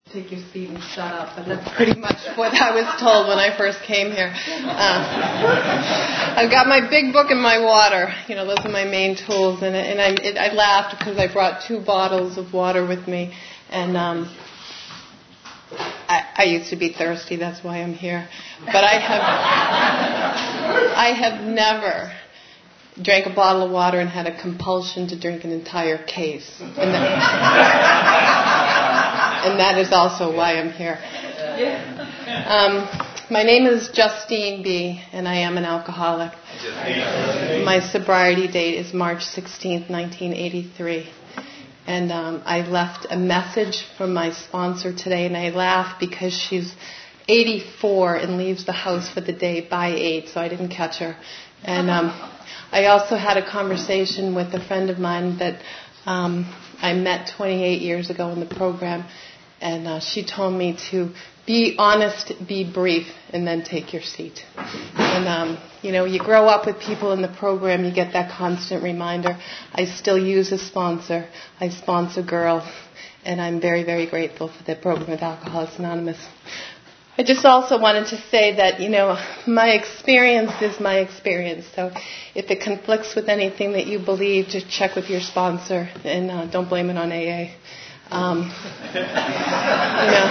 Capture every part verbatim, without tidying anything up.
take your seat and shut up, but that's pretty much what I was told when I first came here. Uh, I've got my big book and my water. You know, those are my main tools, and, and I, it, I laughed because I brought two bottles of water with me, and um, I, I used to be thirsty. That's why I'm here. But I have, I have never drank a bottle of water and had a compulsion to drink an entire case. And that, and that is also why I'm here. Um, my name is Justine B., and I am an alcoholic. My sobriety date is March sixteenth, nineteen eighty-three. And um, I left a message from my sponsor today, and I laugh because she's eighty-four and leaves the house for the day by eight, so I didn't catch her. And um, I also had a conversation with a friend of mine that um, I met twenty-eight years ago in the program, and uh, she told me to be honest, be brief, and then take your seat. And, um, you know, you grow up with people in the program, you get that constant reminder. I still use a sponsor. I sponsor Girl, and I'm very, very grateful for the program with Alcoholics Anonymous. I just also wanted to say that, you know, my experience is my experience. So if it conflicts with anything that you believe, just check with your sponsor and uh, don't blame it on A A. Um, you know,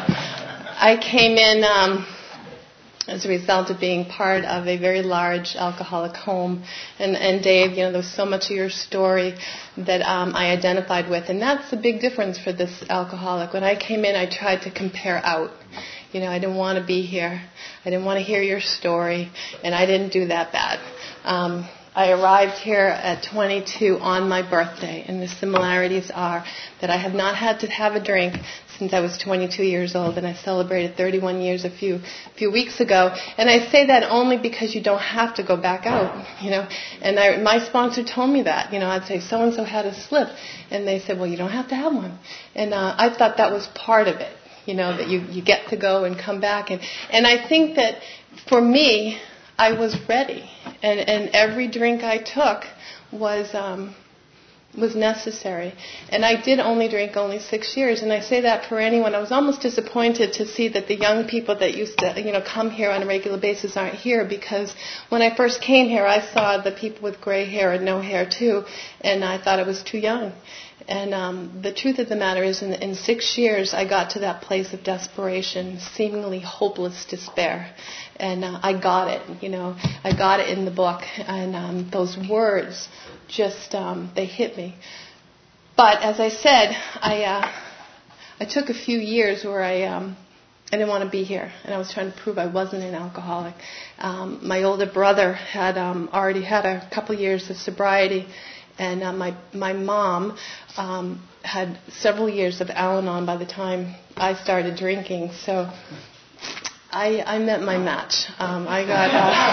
I came in um, as a result of being part of a very large alcoholic home. And, and Dave, you know, there was so much of your story that um, I identified with. And that's the big difference for this alcoholic. When I came in, I tried to compare out. You know, I didn't want to be here. I didn't want to hear your story, and I didn't do that bad. Um, I arrived here at twenty-two on my birthday, and the similarities are that I have not had to have a drink since I was twenty-two years old, and I celebrated thirty-one years a few few weeks ago. And I say that only because you don't have to go back out, you know. And I, my sponsor told me that. You know, I'd say, so-and-so had a slip, and they said, well, you don't have to have one. And uh, I thought that was part of it. You know, that you, you get to go and come back. And, and I think that for me, I was ready. And, and every drink I took was um, was necessary. And I did only drink only six years. And I say that for anyone. I was almost disappointed to see that the young people that used to, you know, come here on a regular basis aren't here, because when I first came here, I saw the people with gray hair and no hair too, and I thought I was too young. And um, the truth of the matter is, in, in six years, I got to that place of desperation, seemingly hopeless despair. And uh, I got it, you know. I got it in the book. And um, those words just, um, they hit me. But as I said, I uh, I took a few years where I... Um, I didn't want to be here, and I was trying to prove I wasn't an alcoholic. Um, my older brother had um, already had a couple years of sobriety, and uh, my my mom um, had several years of Al-Anon by the time I started drinking. So I, I met my match. Um, I got.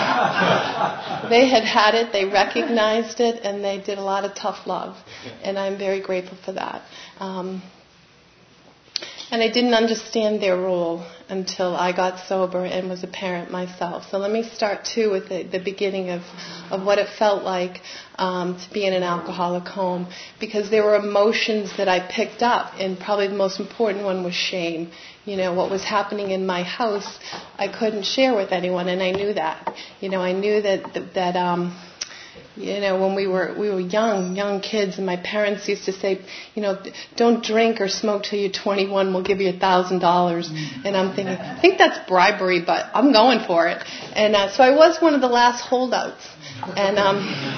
Uh, they had had it, they recognized it, and they did a lot of tough love, and I'm very grateful for that. Um, And I didn't understand their role until I got sober and was a parent myself. So let me start, too, with the, the beginning of, of what it felt like um, to be in an alcoholic home. Because there were emotions that I picked up, and probably the most important one was shame. You know, what was happening in my house, I couldn't share with anyone, and I knew that. You know, I knew that... that, that um, You know, when we were we were young, young kids, and my parents used to say, you know, don't drink or smoke till you're twenty-one. We'll give you a thousand dollars. And I'm thinking, I think that's bribery, but I'm going for it. And uh, so I was one of the last holdouts. And um,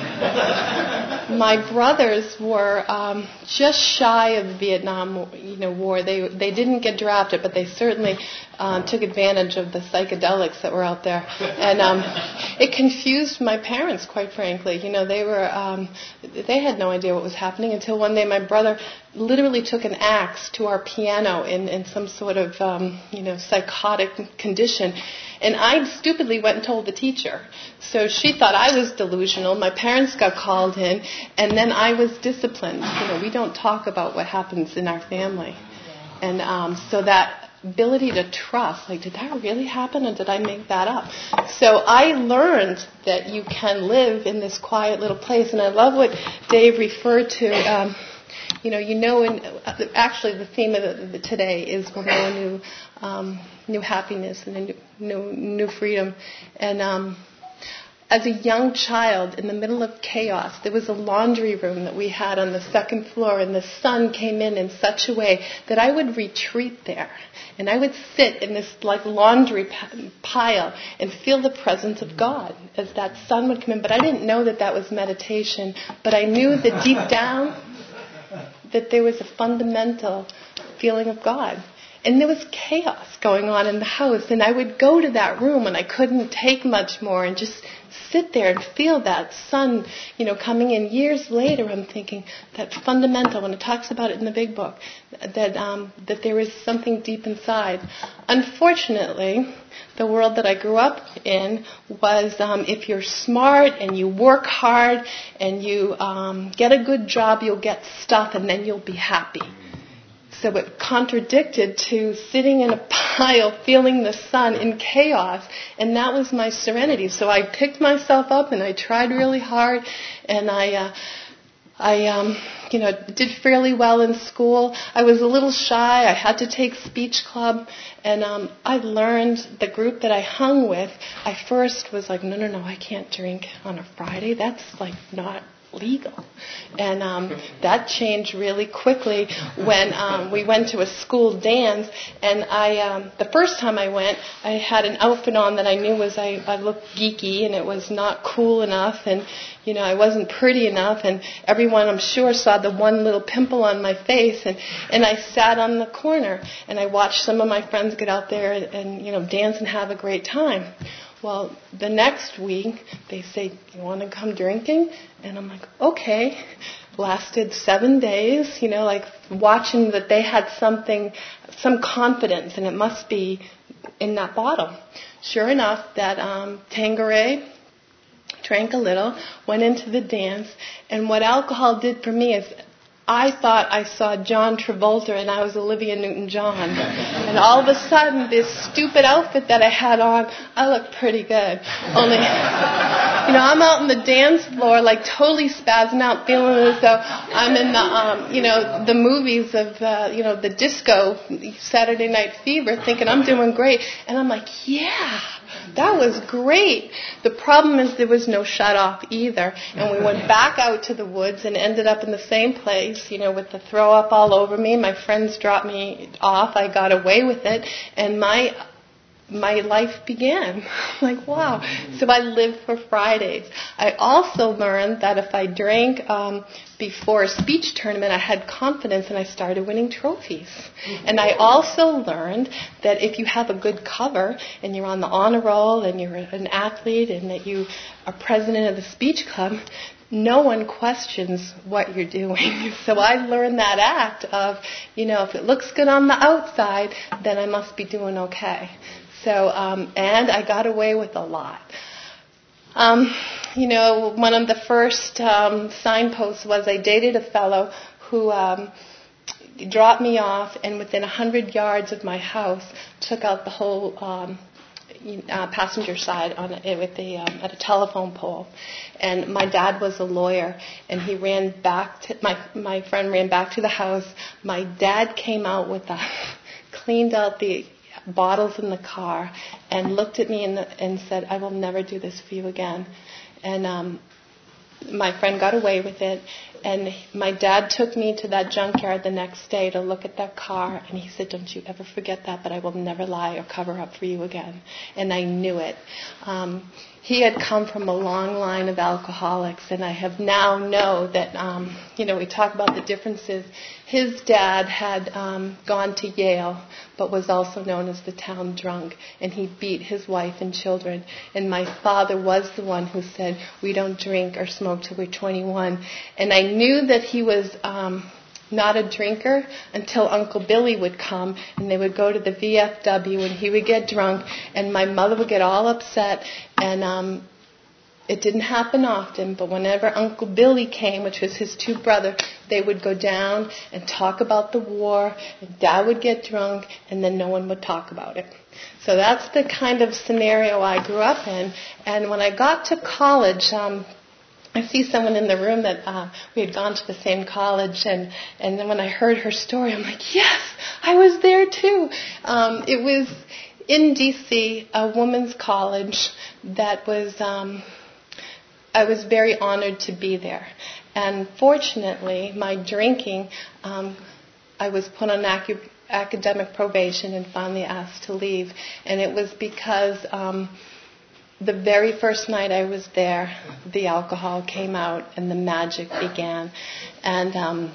my brothers were um, just shy of the Vietnam, you know, War. They they didn't get drafted, but they certainly uh, took advantage of the psychedelics that were out there. And um, it confused my parents, quite frankly. You know, they were um, they had no idea what was happening until one day my brother literally took an axe to our piano in, in some sort of um, you know psychotic condition. And I stupidly went and told the teacher. So she thought I was delusional. My parents got called in, and then I was disciplined. You know, we don't talk about what happens in our family. And um, so that ability to trust, like, did that really happen, or did I make that up? So I learned that you can live in this quiet little place. And I love what Dave referred to. Um, you know, you know, in, uh, actually the theme of the, the today is we'll know a new, um, new happiness and a new, new, new freedom. And um, as a young child, in the middle of chaos, there was a laundry room that we had on the second floor, and the sun came in in such a way that I would retreat there. And I would sit in this like laundry pile and feel the presence of God as that sun would come in. But I didn't know that that was meditation. But I knew that deep down that there was a fundamental feeling of God. And there was chaos going on in the house. And I would go to that room and I couldn't take much more and just sit there and feel that sun, you know, coming in. Years later, I'm thinking that fundamental, when it talks about it in the big book, that um, that there is something deep inside. Unfortunately, the world that I grew up in was um, if you're smart and you work hard and you um, get a good job, you'll get stuff and then you'll be happy. So it contradicted to sitting in a pile, feeling the sun in chaos, and that was my serenity. So I picked myself up and I tried really hard, and I, uh, I, um, you know, did fairly well in school. I was a little shy. I had to take speech club, and um, I learned the group that I hung with. I first was like, no, no, no, I can't drink on a Friday. That's like not legal. And um, that changed really quickly when um, we went to a school dance. And I, um, the first time I went, I had an outfit on that I knew was I, I looked geeky, and it was not cool enough, and you know I wasn't pretty enough. And everyone, I'm sure, saw the one little pimple on my face. And and I sat on the corner and I watched some of my friends get out there and, and you know dance and have a great time. Well, the next week, they say, you want to come drinking? And I'm like, okay. Lasted seven days, you know, like watching that they had something, some confidence, and it must be in that bottle. Sure enough, that um, Tanqueray, drank a little, went into the dance, and what alcohol did for me is I thought I saw John Travolta and I was Olivia Newton-John. And all of a sudden, this stupid outfit that I had on, I looked pretty good. Only, you know, I'm out on the dance floor, like totally spazzing out, feeling as though I'm in the, um, you know, the movies of, uh, you know, the disco, Saturday Night Fever, thinking I'm doing great. And I'm like, yeah, that was great. The problem is there was no shut off either. And we went back out to the woods and ended up in the same place, you know, with the throw up all over me. My friends dropped me off. I got away with it. And my my life began. Like, wow. So I lived for Fridays. I also learned that if I drank um, before a speech tournament, I had confidence and I started winning trophies. And I also learned that if you have a good cover and you're on the honor roll and you're an athlete and that you are president of the speech club, no one questions what you're doing. So I learned that act of, you know, if it looks good on the outside, then I must be doing okay. So, um, and I got away with a lot. Um, you know, one of the first um, signposts was I dated a fellow who um, dropped me off, and within a hundred yards of my house, took out the whole um, uh, passenger side on a, with a um, at a telephone pole. And my dad was a lawyer, and he ran back to my my friend ran back to the house. My dad came out with a cleaned out the bottles in the car and looked at me and, and said, I will never do this for you again. And um, my friend got away with it. And my dad took me to that junkyard the next day to look at that car. And he said, don't you ever forget that, but I will never lie or cover up for you again. And I knew it. Um, he had come from a long line of alcoholics, and I have now know that, um, you know, we talk about the differences. His dad had um, gone to Yale, but was also known as the town drunk, and he beat his wife and children. And my father was the one who said, we don't drink or smoke till we're twenty-one. And I knew that he was um, not a drinker until Uncle Billy would come, and they would go to the V F W, and he would get drunk, and my mother would get all upset, and um, it didn't happen often, but whenever Uncle Billy came, which was his two brothers, they would go down and talk about the war, and Dad would get drunk, and then no one would talk about it. So that's the kind of scenario I grew up in. And when I got to college, um, I see someone in the room that uh, we had gone to the same college, and, and then when I heard her story, I'm like, yes, I was there too. Um, it was in D C, a women's college that was, um, I was very honored to be there. And fortunately, my drinking, um, I was put on acu- academic probation and finally asked to leave. And it was because um, the very first night I was there, the alcohol came out and the magic began. And um,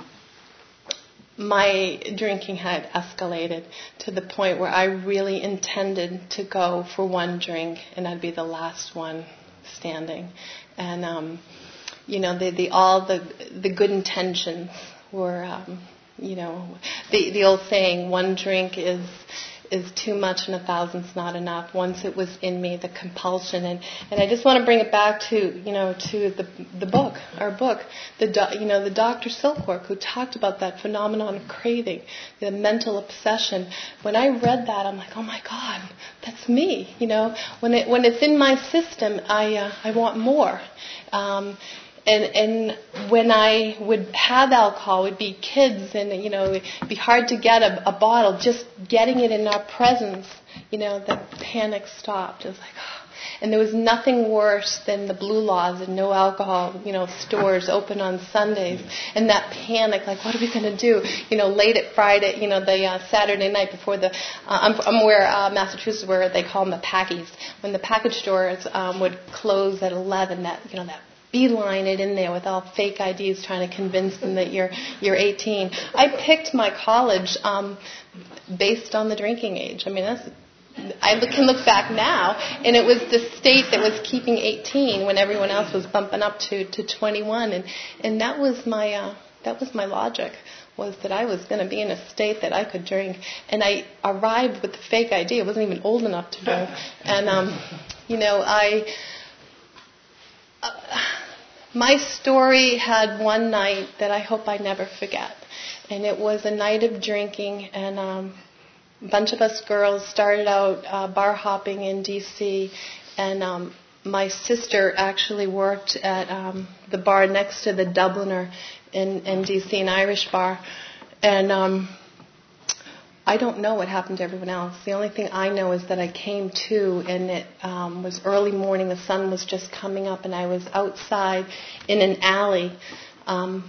my drinking had escalated to the point where I really intended to go for one drink and I'd be the last one standing. And, um, you know, the, the, all the, the good intentions were, um, you know, the, the old saying, one drink is is too much and a thousand's not enough. Once it was in me, the compulsion. And, and I just want to bring it back to, you know, to the the book, our book, the do, you know, the Doctor Silkworth, who talked about that phenomenon of craving, the mental obsession. When I read that, I'm like, oh my God, that's me. You know, when it when it's in my system, I uh, I want more. Um, And, and when I would have alcohol, it would be kids, and you know, it'd be hard to get a, a bottle. Just getting it in our presence, you know, the panic stopped. It was like, oh. And there was nothing worse than the blue laws and no alcohol, you know, stores open on Sundays, and that panic, like, what are we going to do? You know, late at Friday, you know, the uh, Saturday night before the, uh, I'm, I'm where uh, Massachusetts, where they call them the packies. When the package stores um, would close at eleven, that you know that. Beeline it in there with all fake I Ds trying to convince them that you're you're eighteen. I picked my college um, based on the drinking age. I mean, that's, I can look back now, and it was the state that was keeping eighteen when everyone else was bumping up to, to twenty-one, and and that was my uh, that was my logic, was that I was going to be in a state that I could drink, and I arrived with the fake I D. I wasn't even old enough to drink, and um, you know I. Uh, My story had one night that I hope I never forget. And it was a night of drinking, and um, a bunch of us girls started out uh, bar hopping in D C, and um, my sister actually worked at um, the bar next to the Dubliner in, in D C, an Irish bar. And um, I don't know what happened to everyone else. The only thing I know is that I came to, and it um, was early morning. The sun was just coming up, and I was outside in an alley um,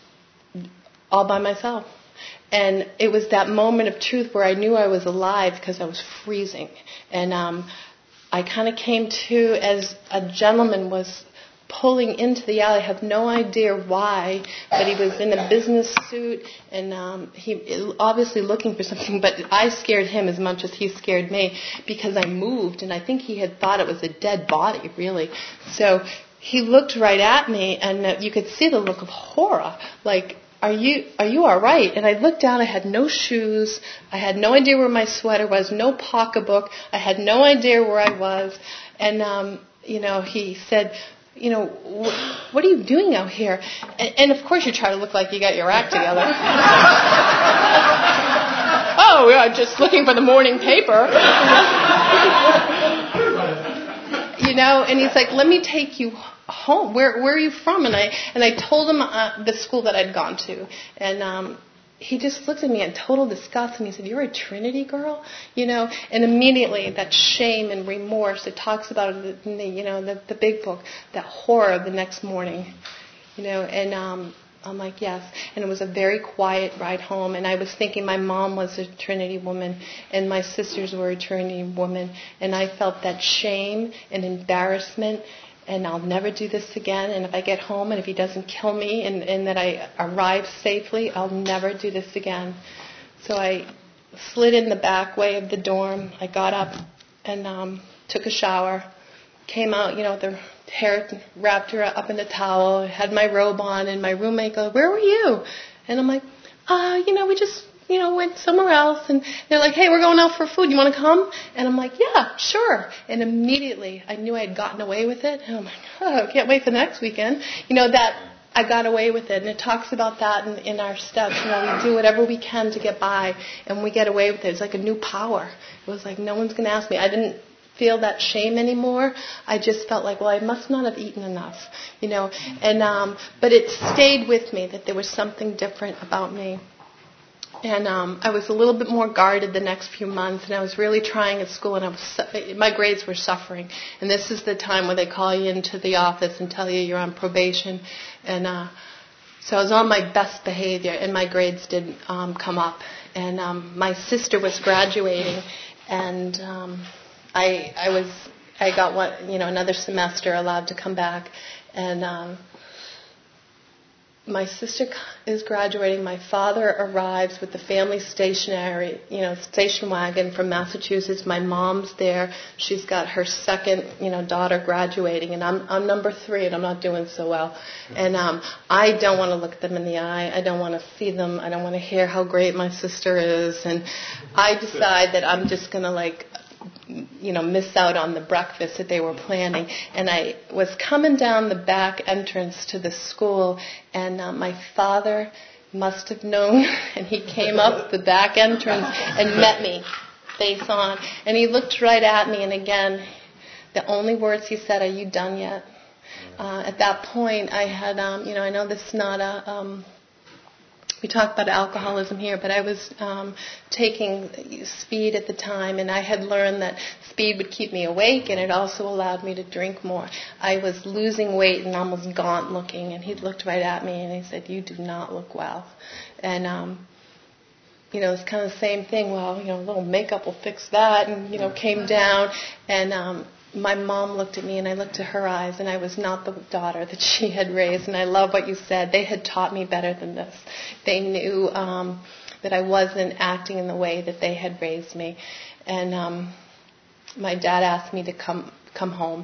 all by myself. And it was that moment of truth where I knew I was alive because I was freezing. And um, I kind of came to as a gentleman was pulling into the alley. I have no idea why, but he was in a business suit, and um, he obviously looking for something, but I scared him as much as he scared me because I moved, and I think he had thought it was a dead body, really. So he looked right at me, and uh, you could see the look of horror, like, are you are you all right? And I looked down, I had no shoes, I had no idea where my sweater was, no pocketbook, I had no idea where I was, and, um, you know, he said, you know, wh- what are you doing out here? And, and of course you try to look like you got your act together. Oh, yeah, just looking for the morning paper. You know, and he's like, let me take you home. Where where are you from? And I and I told him uh, the school that I'd gone to. And um he just looked at me in total disgust, and he said, you're a Trinity girl? You know, and immediately that shame and remorse, it talks about it in the, you know, the, the big book, that horror the next morning, you know, and um, I'm like, yes. And it was a very quiet ride home, and I was thinking my mom was a Trinity woman, and my sisters were a Trinity woman, and I felt that shame and embarrassment, and I'll never do this again, and if I get home and if he doesn't kill me and, and that I arrive safely, I'll never do this again. So I slid in the back way of the dorm. I got up and um, took a shower, came out, you know, with the hair wrapped her up in a towel, had my robe on, and my roommate goes, where were you? And I'm like, uh, you know, we just... you know, went somewhere else, and they're like, hey, we're going out for food, you want to come? And I'm like, yeah, sure. And immediately I knew I had gotten away with it, and I'm like, oh, I can't wait for the next weekend. You know, that I got away with it, and it talks about that in, in our steps. You know, we do whatever we can to get by, and we get away with it. It's like a new power. It was like, no one's going to ask me. I didn't feel that shame anymore. I just felt like, well, I must not have eaten enough, you know. And um, but it stayed with me that there was something different about me. And um, I was a little bit more guarded the next few months, and I was really trying at school, and I was, my grades were suffering. And this is the time where they call you into the office and tell you you're on probation. And uh, so I was on my best behavior, and my grades did um, come up. And um, my sister was graduating, and um, I I was I got one, you know, another semester allowed to come back, and. Um, My sister is graduating. My father arrives with the family stationery, you know, station wagon from Massachusetts. My mom's there. She's got her second, you know, daughter graduating, and I'm I'm number three, and I'm not doing so well. And um, I don't want to look them in the eye. I don't want to see them. I don't want to hear how great my sister is. And I decide that I'm just going to like. you know, miss out on the breakfast that they were planning. And I was coming down the back entrance to the school, and uh, my father must have known, and he came up the back entrance and met me face on. And he looked right at me, and again, the only words he said, "Are you done yet?" Uh, at that point, I had, um, you know, I know this is not a... Um, We talk about alcoholism here, but I was um, taking speed at the time, and I had learned that speed would keep me awake, and it also allowed me to drink more. I was losing weight and almost gaunt looking, and he looked right at me and he said, "You do not look well." And, um, you know, it's kind of the same thing. Well, you know, a little makeup will fix that, and, you know, came down, and um, my mom looked at me, and I looked at her eyes, and I was not the daughter that she had raised. And I love what you said. They had taught me better than this. They knew um, that I wasn't acting in the way that they had raised me. And um, my dad asked me to come come home.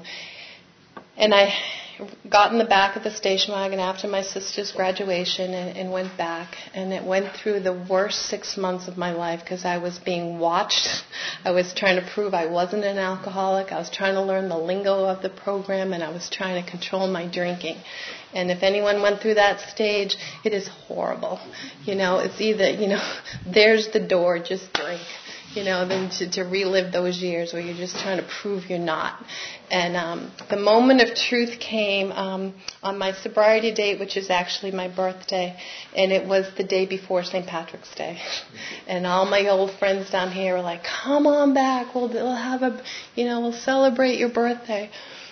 And I got in the back of the station wagon after my sister's graduation and, and went back. And it went through the worst six months of my life because I was being watched. I was trying to prove I wasn't an alcoholic. I was trying to learn the lingo of the program, and I was trying to control my drinking. And if anyone went through that stage, it is horrible. You know, it's either, you know, there's the door, just drink. You know, than to, to relive those years where you're just trying to prove you're not. And um, the moment of truth came um, on my sobriety date, which is actually my birthday, and it was the day before Saint Patrick's Day. And all my old friends down here were like, "Come on back, we'll, we'll have a, you know, we'll celebrate your birthday."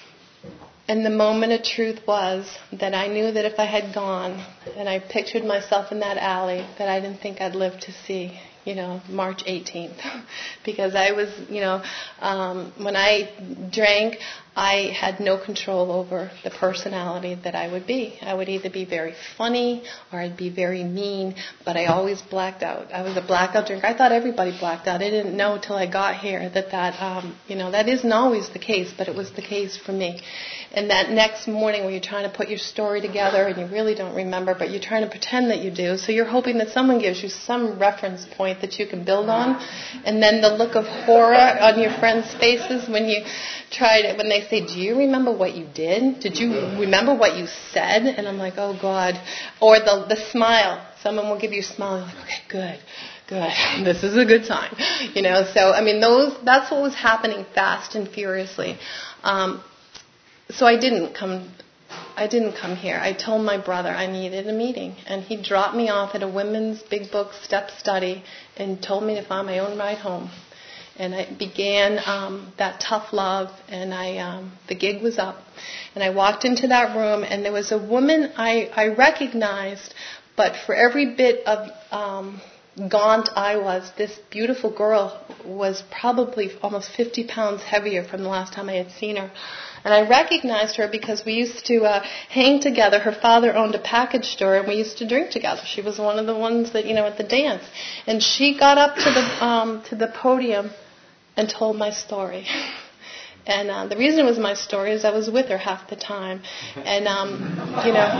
And the moment of truth was that I knew that if I had gone, and I pictured myself in that alley, that I didn't think I'd live to see, you know, March eighteenth. Because I was, you know, um, when I drank, I had no control over the personality that I would be. I would either be very funny or I'd be very mean, but I always blacked out. I was a blackout drinker. I thought everybody blacked out. I didn't know till I got here that that, um, you know, that isn't always the case, but it was the case for me. And that next morning where you're trying to put your story together and you really don't remember, but you're trying to pretend that you do, so you're hoping that someone gives you some reference point that you can build on. And then the look of horror on your friends' faces when you tried it, when they say, "Do you remember what you did? Did you remember what you said?" And I'm like, "Oh God." Or the the smile. Someone will give you a smile. You're like, "Okay, good. Good. This is a good sign." You know, so I mean those that's what was happening fast and furiously. Um, so I didn't come I didn't come here. I told my brother I needed a meeting, and he dropped me off at a women's big book step study and told me to find my own ride home. And I began um, that tough love, and I um, the gig was up. And I walked into that room, and there was a woman I, I recognized, but for every bit of um, gaunt I was, this beautiful girl was probably almost fifty pounds heavier from the last time I had seen her. And I recognized her because we used to uh, hang together. Her father owned a package store, and we used to drink together. She was one of the ones that, you know, at the dance. And she got up to the um, to the podium and told my story. And uh, the reason it was my story is I was with her half the time. And, um, you know,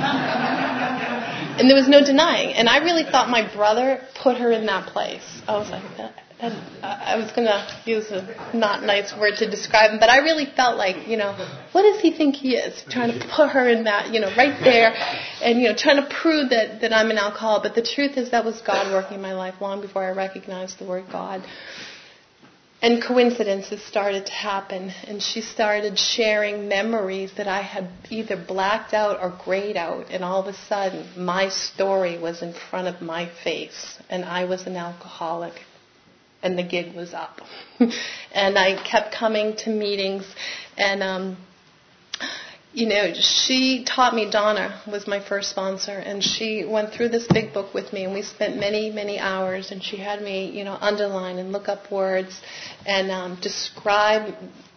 and there was no denying. And I really thought my brother put her in that place. I was like, that. And I was going to use a not nice word to describe him, but I really felt like, you know, what does he think he is? Trying to put her in that, you know, right there, and, you know, trying to prove that, that I'm an alcoholic. But the truth is that was God working in my life long before I recognized the word God. and coincidences started to happen, and she started sharing memories that I had either blacked out or grayed out, and all of a sudden my story was in front of my face, and I was an alcoholic, and the gig was up. And I kept coming to meetings, and um, you know, she taught me, Donna was my first sponsor, and she went through this big book with me, and we spent many, many hours, and she had me, you know, underline and look up words and um, describe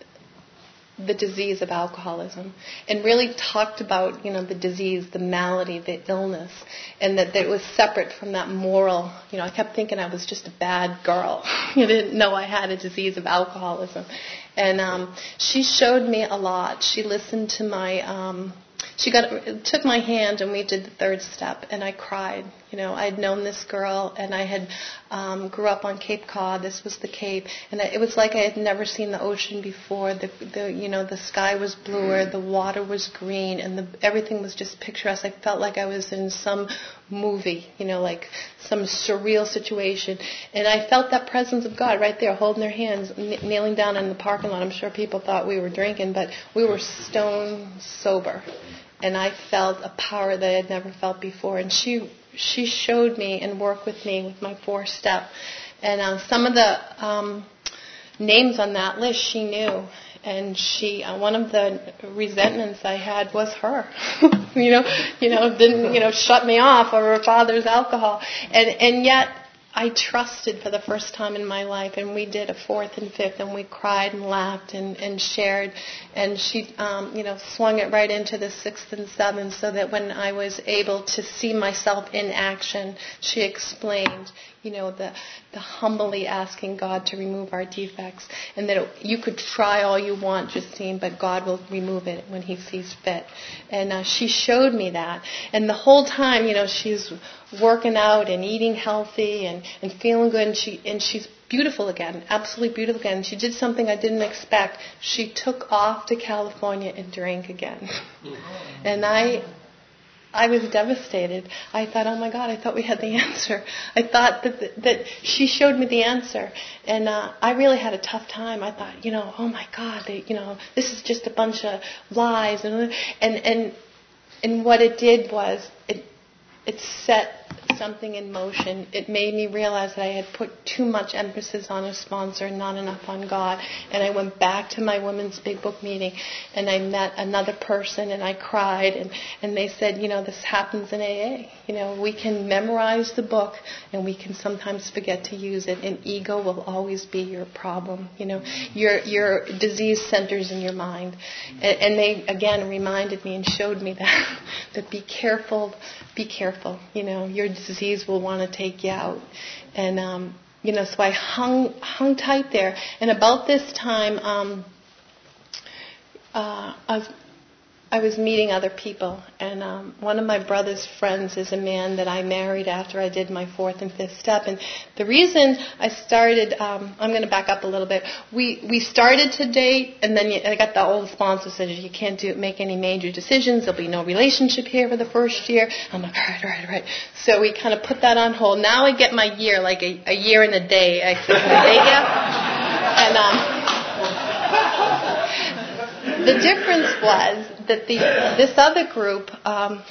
the disease of alcoholism, and really talked about, you know, the disease, the malady, the illness, and that, that it was separate from that moral, you know, I kept thinking I was just a bad girl. I didn't know I had a disease of alcoholism. And um, she showed me a lot. She listened to my, um, she got took my hand and we did the third step, and I cried. You know, I had known this girl, and I had um, grew up on Cape Cod. This was the Cape, and it was like I had never seen the ocean before. The, the you know, the sky was bluer, the water was green, and the, everything was just picturesque. I felt like I was in some movie, you know, like some surreal situation. And I felt that presence of God right there, holding their hands, kn- kneeling down in the parking lot. I'm sure people thought we were drinking, but we were stone sober. And I felt a power that I had never felt before. And she she showed me and worked with me with my four step. And uh, some of the um, names on that list she knew. And she, uh, one of the resentments I had was her. you know, you know, didn't you know shut me off of her father's alcohol. And and yet I trusted for the first time in my life, and we did a fourth and fifth, and we cried and laughed and, and shared, and she, um, you know, swung it right into the sixth and seventh, so that when I was able to see myself in action, she explained, you know, the the humbly asking God to remove our defects, and that it, you could try all you want, Justine, but God will remove it when He sees fit. And uh, she showed me that, and the whole time, you know, she's working out and eating healthy and, and feeling good, and she and she's beautiful again, absolutely beautiful again. She did something I didn't expect. She took off to California and drank again, and I. I was devastated. I thought, oh my God, I thought we had the answer. I thought that that she showed me the answer, and uh, I really had a tough time. I thought, you know, oh my God, they, you know, this is just a bunch of lies, and and and and what it did was it it set something in motion. It made me realize that I had put too much emphasis on a sponsor and not enough on God. And I went back to my women's big book meeting, and I met another person, and I cried, and, and they said, you know, this happens in A A. You know, we can memorize the book, and we can sometimes forget to use it, and ego will always be your problem. You know, your your disease centers in your mind. And, and they, again, reminded me and showed me that, that be careful, be careful. You know, your disease will want to take you out. And, um, you know, so I hung hung tight there. And about this time, um, uh, I was, I was meeting other people. And um, one of my brother's friends is a man that I married after I did my fourth and fifth step. And the reason I started, um, I'm going to back up a little bit. We we started to date, and then I got the old sponsor said, you can't do make any major decisions. There'll be no relationship here for the first year. I'm like, all right, all right, all right. So we kind of put that on hold. Now I get my year, like a, a year and a day. I took my day gap. And um, the difference was that the this other group um,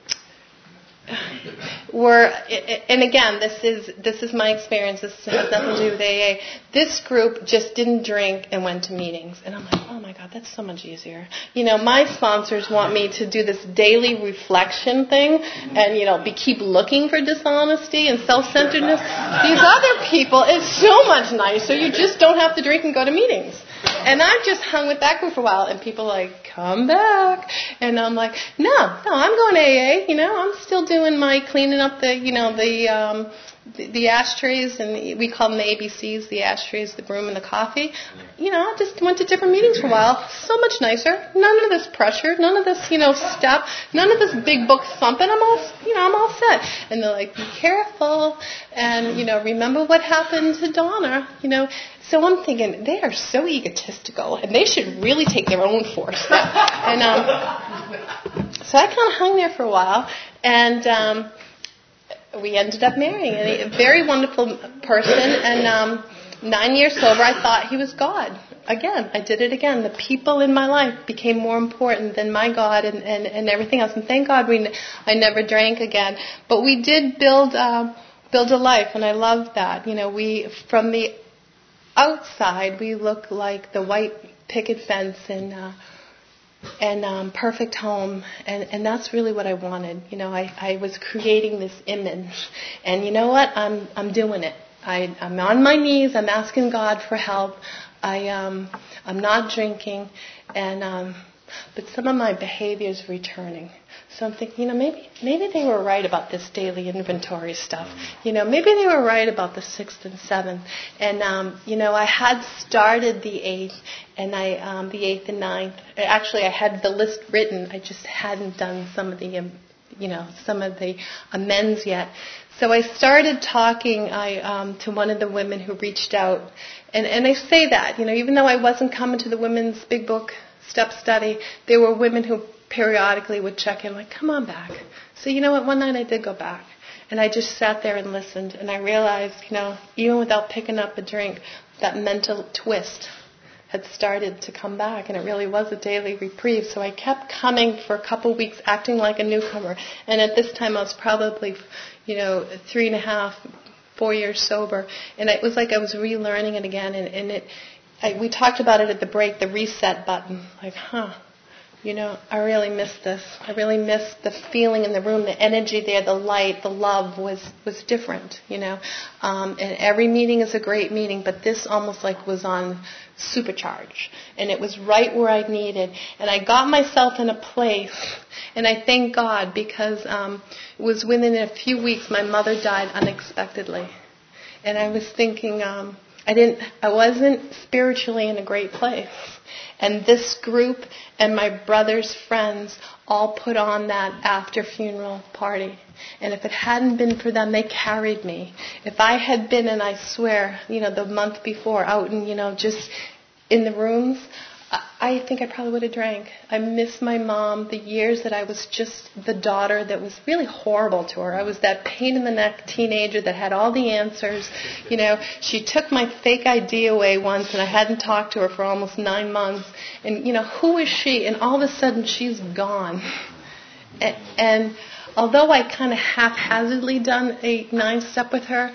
were, and again, this is this is my experience. This has nothing to do with A A. This group just didn't drink and went to meetings, and I'm like, oh my God, that's so much easier. You know, my sponsors want me to do this daily reflection thing, and you know, be keep looking for dishonesty and self-centeredness. These other people, it's so much nicer. You just don't have to drink and go to meetings. And I've just hung with that group for a while, and people are like, come back. And I'm like, no, no, I'm going to A A. You know, I'm still doing my cleaning up the, you know, the um, the, the ashtrays, and the, we call them the A B Cs, the ashtrays, the broom, and the coffee. You know, I just went to different meetings for a while. So much nicer. None of this pressure. None of this, you know, stuff. None of this big book thumping. I'm all, you know, I'm all set. And they're like, be careful. And, you know, remember what happened to Donna, you know. So I'm thinking, they are so egotistical, and they should really take their own fourth step. And um, so I kind of hung there for a while, and um, we ended up marrying a very wonderful person. And um, nine years sober, I thought he was God. Again, I did it again. The people in my life became more important than my God and, and, and everything else. And thank God we, I never drank again. But we did build, uh, build a life, and I loved that. You know, we, from the outside, we look like the white picket fence and, uh, and um, perfect home, and, and that's really what I wanted. You know, I, I was creating this image, and you know what? I'm I'm doing it. I, I'm on my knees. I'm asking God for help. I um I'm not drinking, and um, but some of my behavior is returning. So I'm thinking, you know, maybe maybe they were right about this daily inventory stuff. You know, maybe they were right about the sixth and seventh. And um, you know, I had started the eighth, and I um, the eighth and ninth. Actually, I had the list written. I just hadn't done some of the, um, you know, some of the amends yet. So I started talking I, um, to one of the women who reached out, and and I say that, you know, even though I wasn't coming to the women's big book step study, there were women who periodically would check in, like, come on back. So you know what, one night I did go back, and I just sat there and listened, and I realized, you know, even without picking up a drink, that mental twist had started to come back, and it really was a daily reprieve. So I kept coming for a couple weeks, acting like a newcomer, and at this time I was probably, you know, three and a half, four years sober, and it was like I was relearning it again, and, and it, I, we talked about it at the break, the reset button, like, huh, you know, I really missed this. I really missed the feeling in the room, the energy there, the light, the love was, was different, you know. Um, and every meeting is a great meeting, but this almost like was on supercharge. And it was right where I needed. And I got myself in a place, and I thank God, because um, it was within a few weeks my mother died unexpectedly. And I was thinking, um, I didn't, I wasn't spiritually in a great place. And this group and my brother's friends all put on that after funeral party. And if it hadn't been for them, they carried me. If I had been, and I swear, you know, the month before out in, you know, just in the rooms, I think I probably would have drank. I miss my mom, the years that I was just the daughter that was really horrible to her. I was that pain in the neck teenager that had all the answers. You know, she took my fake I D away once, and I hadn't talked to her for almost nine months. And, you know, who is she? And all of a sudden she's gone. And, and although I kind of haphazardly done a nine-step with her,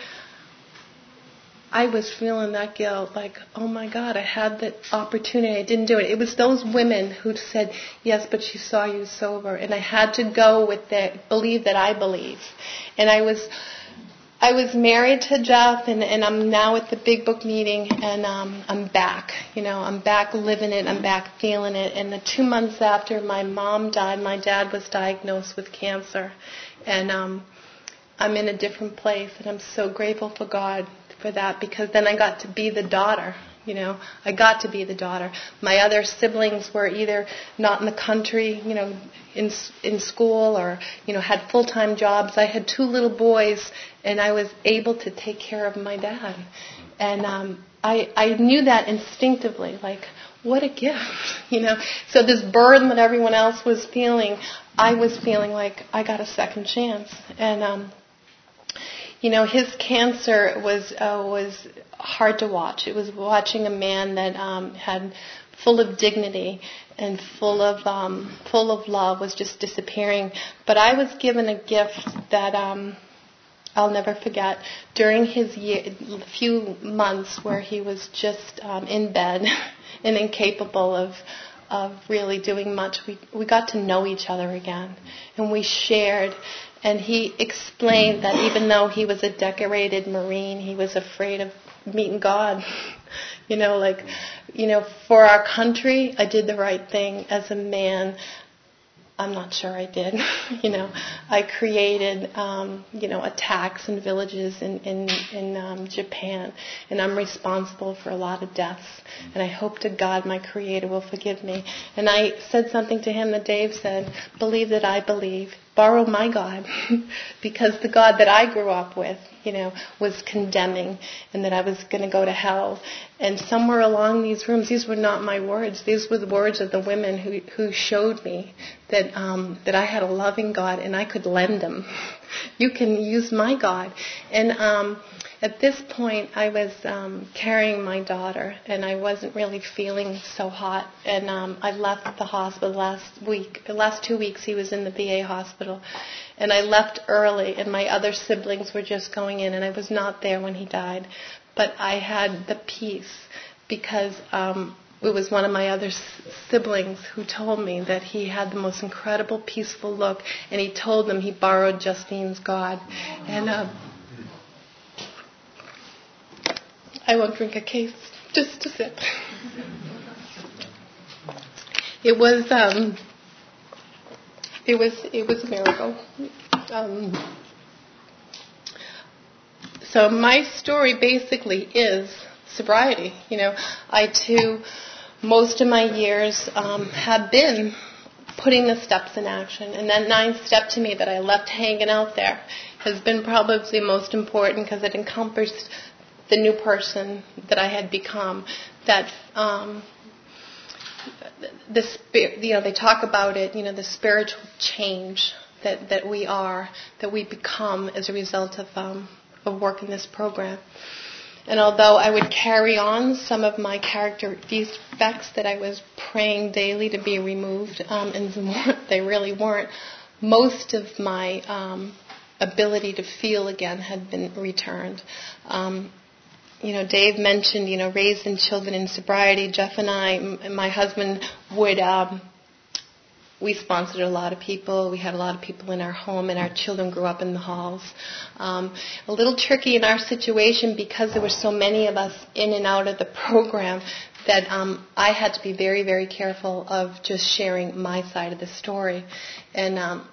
I was feeling that guilt, like, oh my God, I had the opportunity, I didn't do it. It was those women who said, yes, but she saw you sober, and I had to go with that, believe that I believe. And I was, I was married to Jeff, and, and I'm now at the Big Book meeting, and um, I'm back, you know, I'm back living it, I'm back feeling it. And the two months after my mom died, my dad was diagnosed with cancer, and um, I'm in a different place, and I'm so grateful for God for that, because then I got to be the daughter, you know, I got to be the daughter. My other siblings were either not in the country, you know, in in school, or, you know, had full-time jobs. I had two little boys, and I was able to take care of my dad. And um, I, I knew that instinctively, like, what a gift, you know. So this burden that everyone else was feeling, I was feeling like I got a second chance. And um You know, his cancer was uh, was hard to watch. It was watching a man that um, had full of dignity and full of um, full of love was just disappearing. But I was given a gift that um, I'll never forget. During his year, few months where he was just um, in bed and incapable of of really doing much, we we got to know each other again, and we shared. And he explained that even though he was a decorated Marine, he was afraid of meeting God. You know, like, you know, for our country, I did the right thing. As a man, I'm not sure I did. You know, I created, um, you know, attacks in villages in in, in um, Japan, and I'm responsible for a lot of deaths. And I hope to God my Creator will forgive me. And I said something to him that Dave said, believe that I believe. Borrow my God, because the God that I grew up with, you know, was condemning, and that I was going to go to hell. And somewhere along these rooms, these were not my words. These were the words of the women who who showed me that um, that I had a loving God, and I could lend him. You can use my God. And um, at this point, I was um, carrying my daughter, and I wasn't really feeling so hot. And um, I left the hospital last week. The last two weeks, he was in the V A hospital, and I left early. And my other siblings were just going in, and I was not there when he died. But I had the peace because um, it was one of my other s- siblings who told me that he had the most incredible, peaceful look, and he told them he borrowed Justine's God, and. Uh, I won't drink a case, just a sip. It was, um, it was, it was a miracle. Um, so my story basically is sobriety. You know, I too, most of my years um, have been putting the steps in action, and that ninth step to me that I left hanging out there has been probably the most important because it encompassed the new person that I had become. That um, the spirit, you know, they talk about it. You know, the spiritual change that, that we are, that we become as a result of um, of work in this program. And although I would carry on some of my character defects that I was praying daily to be removed, um, and they really weren't, most of my um, ability to feel again had been returned. Um, You know, Dave mentioned, you know, raising children in sobriety. Jeff and I, m- my husband would, um, we sponsored a lot of people. We had a lot of people in our home, and our children grew up in the halls. Um, a little tricky in our situation because there were so many of us in and out of the program that um, I had to be very, very careful of just sharing my side of the story. And um,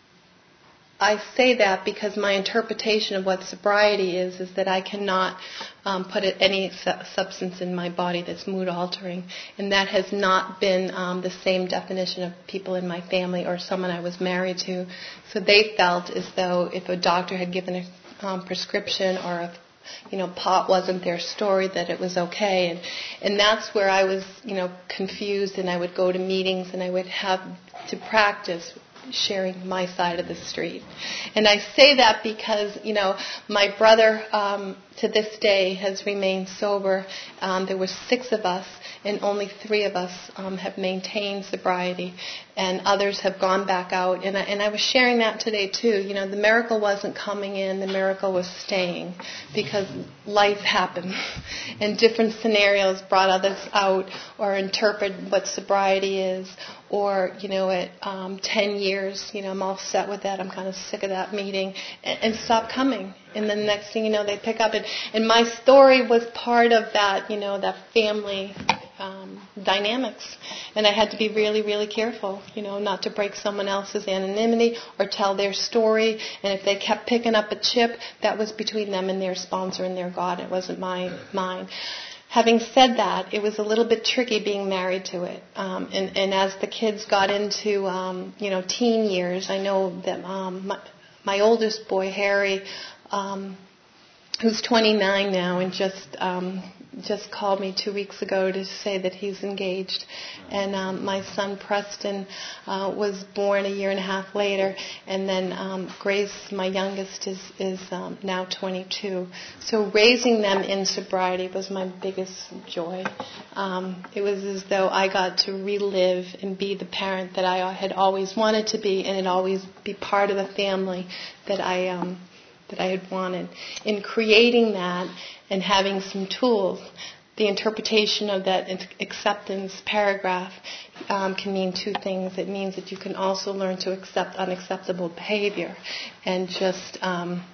I say that because my interpretation of what sobriety is is that I cannot um, put any su- substance in my body that's mood altering, and that has not been um, the same definition of people in my family or someone I was married to. So they felt as though if a doctor had given a um, prescription or if you know pot wasn't their story, that it was okay, and and that's where I was you know confused, and I would go to meetings and I would have to practice sharing my side of the street. And I say that because, you know, my brother um, to this day has remained sober. Um, there were six of us, and only three of us um, have maintained sobriety, and others have gone back out. And I, and I was sharing that today too. You know, the miracle wasn't coming in, the miracle was staying, because life happened, and different scenarios brought others out or interpret what sobriety is. Or, you know, at um, ten years, you know, I'm all set with that. I'm kind of sick of that meeting, and, and stop coming. And then the next thing you know, they pick up. And, and my story was part of that, you know, that family um, dynamics. And I had to be really, really careful, you know, not to break someone else's anonymity or tell their story. And if they kept picking up a chip, that was between them and their sponsor and their God. It wasn't my mine. Having said that, it was a little bit tricky being married to it. Um, and, and as the kids got into, um, you know, teen years, I know that um, my, my oldest boy, Harry, um, who's twenty-nine now and just um, just called me two weeks ago to say that he's engaged. And um, my son Preston uh, was born a year and a half later. And then um, Grace, my youngest, is, is um, now twenty-two. So raising them in sobriety was my biggest joy. Um, it was as though I got to relive and be the parent that I had always wanted to be, and it always be part of the family that I um, that I had wanted. In creating that and having some tools, the interpretation of that acceptance paragraph um, can mean two things. It means that you can also learn to accept unacceptable behavior, and just um,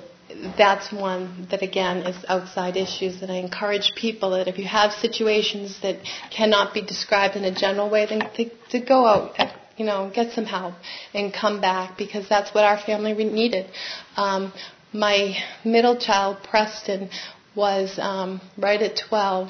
that's one that, again, is outside issues. And I encourage people that if you have situations that cannot be described in a general way, then to, to go out and, you know, get some help and come back, because that's what our family needed. Um, my middle child, Preston, was um, right at twelve.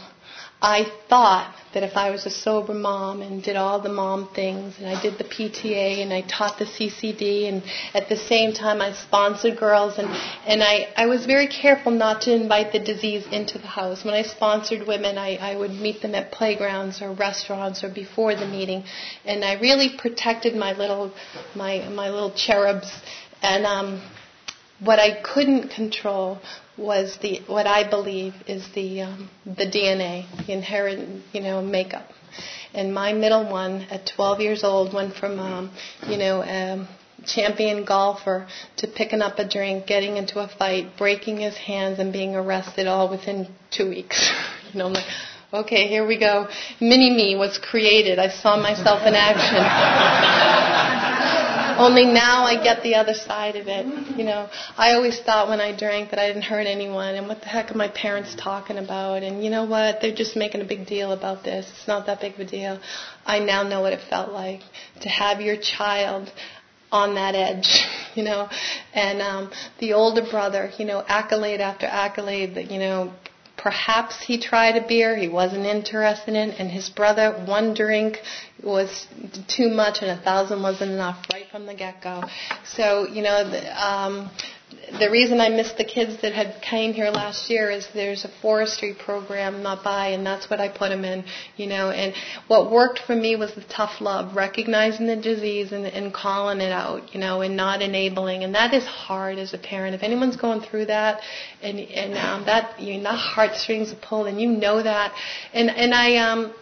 I thought that if I was a sober mom and did all the mom things, and I did the P T A and I taught the C C D, and at the same time I sponsored girls, and, and I, I was very careful not to invite the disease into the house. When I sponsored women, I, I would meet them at playgrounds or restaurants or before the meeting, and I really protected my little my my little cherubs. And um, what I couldn't control was the what I believe is the um, the D N A, the inherent, you know, makeup. And my middle one, at twelve years old, went from, um, you know, a champion golfer to picking up a drink, getting into a fight, breaking his hands, and being arrested all within two weeks. You know, I'm like, okay, here we go. Mini-me was created. I saw myself in action. Only now I get the other side of it. You know, I always thought when I drank that I didn't hurt anyone, and what the heck are my parents talking about? And you know what? They're just making a big deal about this. It's not that big of a deal. I now know what it felt like to have your child on that edge, you know. And um, the older brother, you know, accolade after accolade that, you know, perhaps he tried a beer he wasn't interested in, and his brother, one drink was too much and a thousand wasn't enough right from the get-go. So, you know, the, um, the reason I missed the kids that had came here last year is there's a forestry program not by, and that's what I put them in, you know. And what worked for me was the tough love, recognizing the disease and, and calling it out, you know, and not enabling. And that is hard as a parent. If anyone's going through that, and and um, that, you know, heartstrings are pulled, and you know that. And and I um.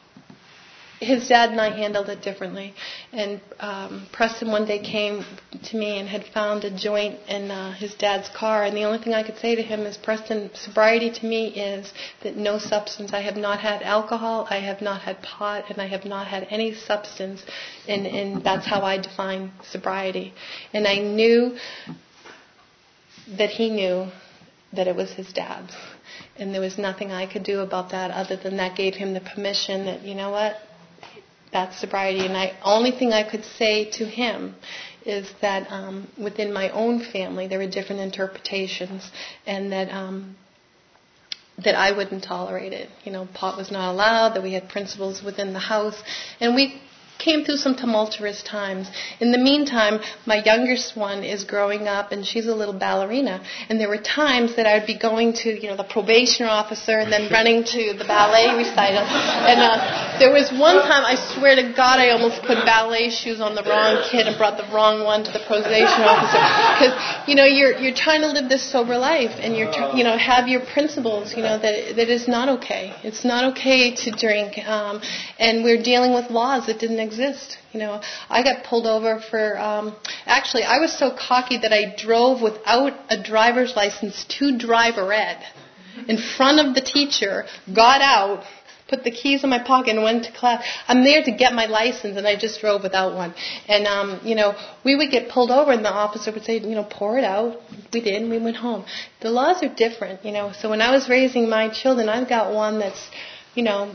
His dad and I handled it differently. And um, Preston one day came to me and had found a joint in uh, his dad's car. And the only thing I could say to him is, Preston, sobriety to me is that no substance. I have not had alcohol, I have not had pot, and I have not had any substance. And, and that's how I define sobriety. And I knew that he knew that it was his dad's. And there was nothing I could do about that other than that gave him the permission that, you know what, that's sobriety. And the only thing I could say to him is that um, within my own family there are different interpretations, and that um, that I wouldn't tolerate it. You know, pot was not allowed, that we had principles within the house, and we came through some tumultuous times. In the meantime, my youngest one is growing up, and she's a little ballerina. And there were times that I would be going to, you know, the probation officer and then running to the ballet recital. And uh, there was one time, I swear to God, I almost put ballet shoes on the wrong kid and brought the wrong one to the probation officer. Because, you know, you're you're trying to live this sober life, and you're tr- you know have your principles. You know that that is not okay. It's not okay to drink, um, and we're dealing with laws that didn't exist. exist. You know, I got pulled over for, um, actually, I was so cocky that I drove without a driver's license to driver ed in front of the teacher, got out, put the keys in my pocket, and went to class. I'm there to get my license, and I just drove without one. And, um, you know, we would get pulled over, and the officer would say, you know, pour it out. We did, and we went home. The laws are different, you know. So when I was raising my children, I've got one that's, you know,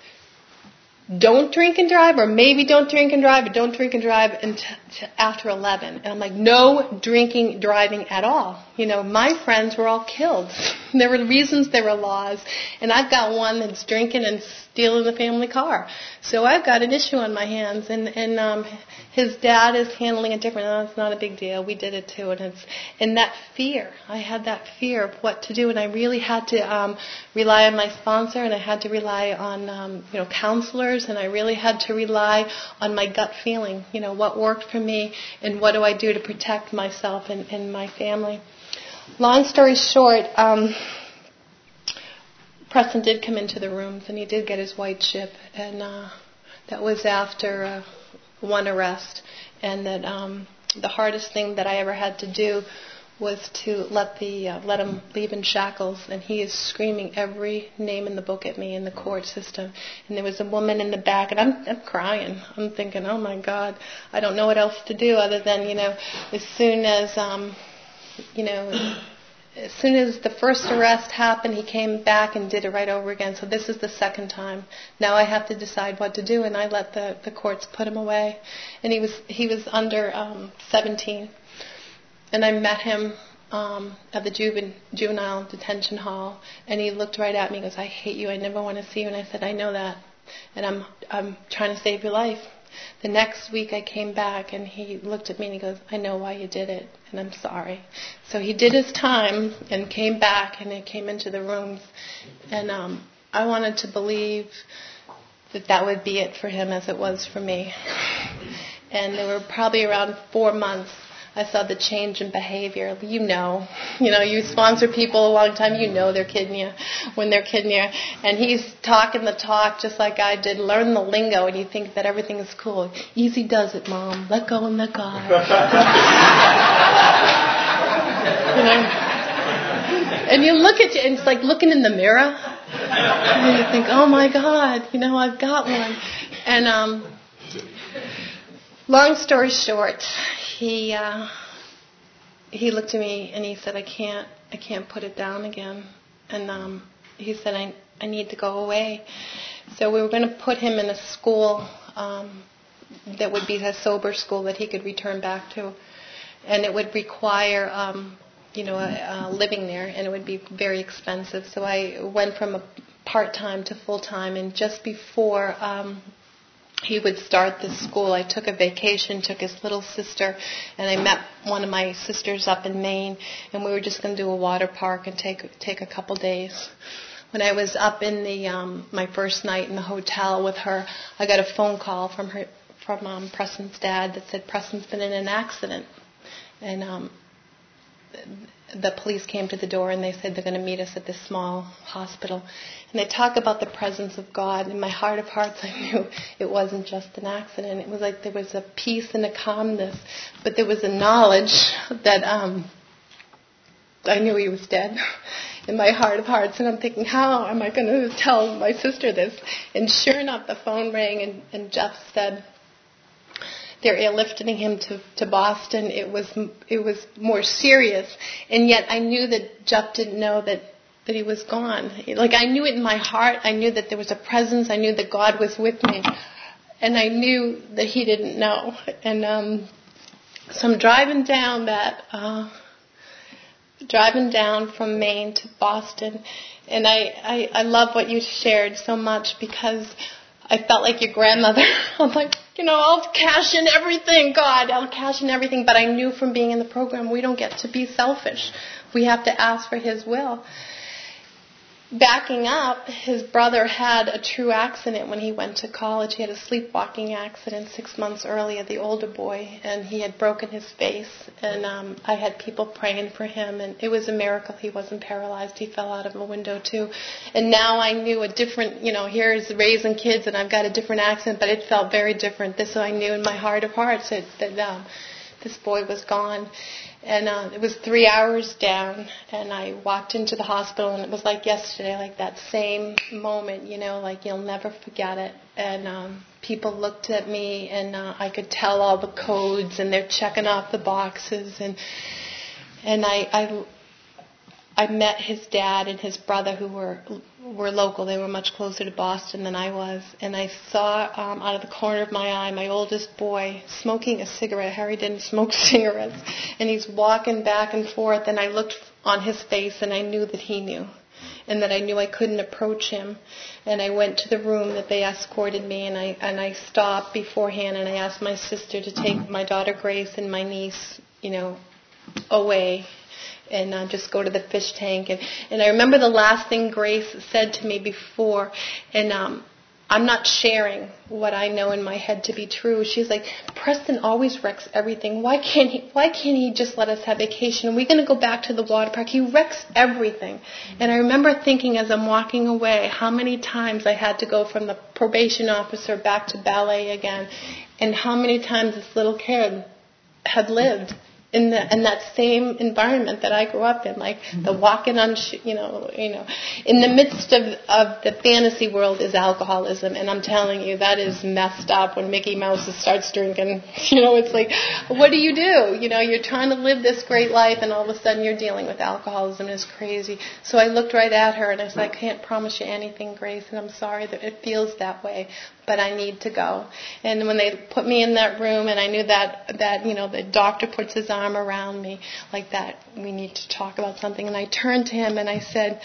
don't drink and drive, or maybe don't drink and drive, but don't drink and drive until after eleven. And I'm like, no drinking, driving at all. You know, my friends were all killed. There were reasons, there were laws. And I've got one that's drinking and stealing the family car. So I've got an issue on my hands. And, and um, his dad is handling it different. Oh, it's not a big deal. We did it too. And it's and that fear. I had that fear of what to do. And I really had to um, rely on my sponsor, and I had to rely on um, you know counselors, and I really had to rely on my gut feeling. You know, what worked for me, and what do I do to protect myself and, and my family. Long story short, um, Preston did come into the rooms, and he did get his white chip, and uh, that was after uh, one arrest. And that um, the hardest thing that I ever had to do was to let the uh, let him leave in shackles, and he is screaming every name in the book at me in the court system. And there was a woman in the back, and I'm I'm crying. I'm thinking, oh my God, I don't know what else to do other than, you know, as soon as um, you know. As soon as the first arrest happened, he came back and did it right over again. So this is the second time. Now I have to decide what to do, and I let the, the courts put him away. And he was he was under um, seventeen. And I met him um, at the juven, juvenile detention hall, and he looked right at me and goes, I hate you, I never want to see you. And I said, I know that, and I'm I'm trying to save your life. The next week I came back, and he looked at me and he goes, I know why you did it, and I'm sorry. So he did his time and came back, and he came into the rooms, and um, I wanted to believe that that would be it for him as it was for me. And there were probably around four months I saw the change in behavior. You know, you know, you sponsor people a long time, you know they're kidding you when they're kidding you. And he's talking the talk just like I did, learn the lingo, and you think that everything is cool. Easy does it, Mom. Let go and let God. You know? And you look at you, and it's like looking in the mirror. And you think, oh my God, you know, I've got one. And um, long story short, he uh, he looked at me and he said, I can't, I can't put it down again. And um, he said, I I need to go away. So we were going to put him in a school um, that would be a sober school that he could return back to, and it would require. Um, you know, uh, living there, and it would be very expensive. So I went from a part-time to full-time, and just before um, he would start the school, I took a vacation, took his little sister, and I met one of my sisters up in Maine, and we were just going to do a water park and take take a couple days. When I was up in the um, my first night in the hotel with her, I got a phone call from her from um, Preston's dad that said Preston's been in an accident, and um, the police came to the door and they said they're going to meet us at this small hospital. And they talk about the presence of God. In my heart of hearts, I knew it wasn't just an accident. It was like there was a peace and a calmness, but there was a knowledge that um, I knew he was dead in my heart of hearts. And I'm thinking, how am I going to tell my sister this? And sure enough, the phone rang and, and Jeff said, they're airlifting him to, to Boston. It was it was more serious, and yet I knew that Jeff didn't know that, that he was gone. Like I knew it in my heart. I knew that there was a presence. I knew that God was with me, and I knew that he didn't know. And um, so I'm driving down that uh, driving down from Maine to Boston, and I, I I love what you shared so much because I felt like your grandmother. I'm like, you know, I'll cash in everything, God, I'll cash in everything. But I knew from being in the program, we don't get to be selfish. We have to ask for His will. Backing up, his brother had a true accident when he went to college. He had a sleepwalking accident six months earlier, the older boy, and he had broken his face. And um, I had people praying for him, and it was a miracle he wasn't paralyzed. He fell out of a window too. And now I knew a different, you know, here's raising kids, and I've got a different accident, but it felt very different. This I knew in my heart of hearts that, that um, this boy was gone. And uh, it was three hours down, and I walked into the hospital, and it was like yesterday, like that same moment, you know, like you'll never forget it. And um, people looked at me, and uh, I could tell all the codes, and they're checking off the boxes, and and I, I I met his dad and his brother, who were were local. They were much closer to Boston than I was. And I saw um, out of the corner of my eye my oldest boy smoking a cigarette. Harry didn't smoke cigarettes. And he's walking back and forth. And I looked on his face, and I knew that he knew. And that I knew I couldn't approach him. And I went to the room that they escorted me, and I and I stopped beforehand, and I asked my sister to take my daughter Grace and my niece, you know, away. And uh, just go to the fish tank. And, and I remember the last thing Grace said to me before, and um, I'm not sharing what I know in my head to be true. She's like, Preston always wrecks everything. Why can't he? Why can't he just let us have vacation? Are we going to go back to the water park? He wrecks everything. And I remember thinking as I'm walking away, how many times I had to go from the probation officer back to ballet again, and how many times this little kid had lived in the in that same environment that I grew up in, like the walking on, you know, you know, in the midst of of the fantasy world is alcoholism, and I'm telling you that is messed up. When Mickey Mouse starts drinking, you know, it's like, what do you do? You know, you're trying to live this great life, and all of a sudden you're dealing with alcoholism. It's crazy. So I looked right at her, and I said, I can't promise you anything, Grace, and I'm sorry that it feels that way, but I need to go. And when they put me in that room, and I knew that that you know the doctor puts his arm around me like that, we need to talk about something. And I turned to him and I said,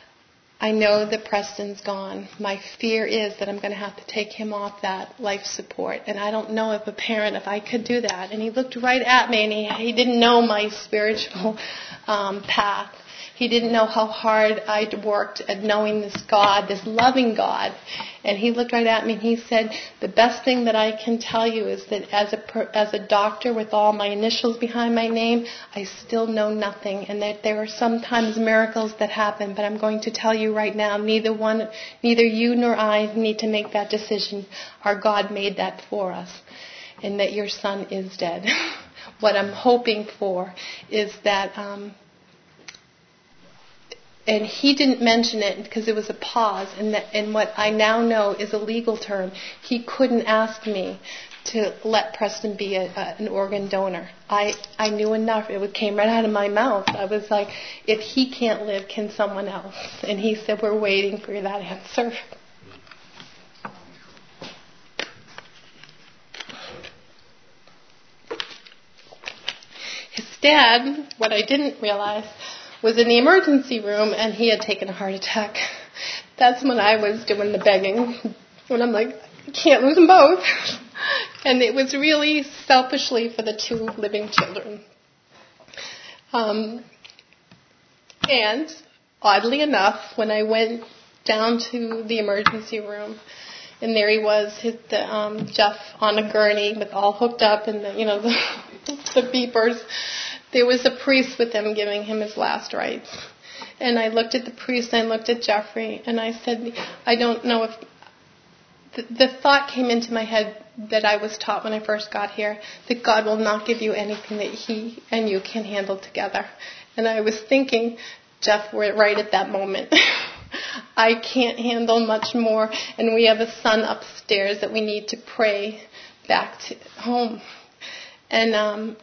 I know that Preston's gone. My fear is that I'm going to have to take him off that life support. And I don't know if a parent, if I could do that. And he looked right at me, and he, he didn't know my spiritual um, path. He didn't know how hard I'd worked at knowing this God, this loving God. And he looked right at me and he said, the best thing that I can tell you is that as a per, as a doctor with all my initials behind my name, I still know nothing, and that there are sometimes miracles that happen, but I'm going to tell you right now, neither one, neither you nor I need to make that decision. Our God made that for us, and that your son is dead. What I'm hoping for is that... Um, And he didn't mention it because it was a pause, and, that, and what I now know is a legal term. He couldn't ask me to let Preston be a, a, an organ donor. I, I knew enough. It came right out of my mouth. I was like, if he can't live, can someone else? And he said, we're waiting for that answer. His dad, what I didn't realize, was in the emergency room, and he had taken a heart attack. That's when I was doing the begging, when I'm like, I can't lose them both. And it was really selfishly for the two living children. Um, and oddly enough, when I went down to the emergency room, and there he was, his, the, um, Jeff on a gurney with all hooked up, and the, you know the, the beepers. There was a priest with him giving him his last rites. And I looked at the priest and I looked at Jeffrey and I said, I don't know if... The, the thought came into my head that I was taught when I first got here, that God will not give you anything that he and you can handle together. And I was thinking, Jeff, we're right at that moment. I can't handle much more, and we have a son upstairs that we need to pray back to home. And... um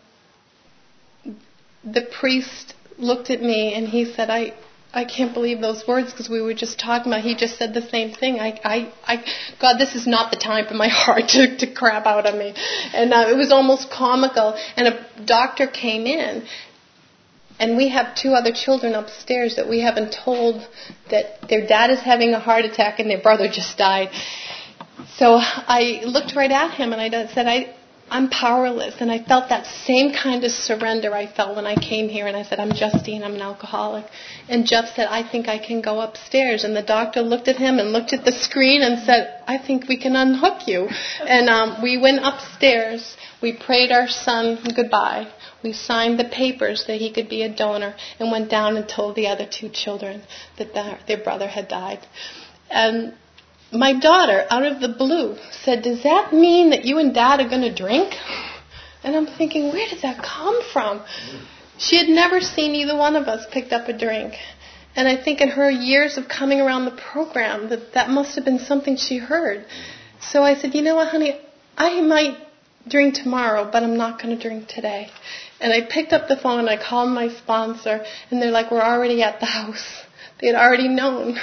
the priest looked at me and he said, I, I can't believe those words because we were just talking about, he just said the same thing. I, I, I God, this is not the time for my heart to, to crap out on me. And uh, it was almost comical. And a doctor came in, and we have two other children upstairs that we haven't told that their dad is having a heart attack and their brother just died. So I looked right at him and I said, I, I'm powerless. And I felt that same kind of surrender I felt when I came here. And I said, I'm Justine, I'm an alcoholic. And Jeff said, I think I can go upstairs. And the doctor looked at him and looked at the screen and said, I think we can unhook you. And um, we went upstairs. We prayed our son goodbye. We signed the papers that he could be a donor and went down and told the other two children that their, their brother had died. And my daughter, out of the blue, said, does that mean that you and Dad are going to drink? And I'm thinking, where did that come from? She had never seen either one of us picked up a drink. And I think in her years of coming around the program, that that must have been something she heard. So I said, you know what, honey, I might drink tomorrow, but I'm not going to drink today. And I picked up the phone and I called my sponsor, and they're like, we're already at the house. They had already known.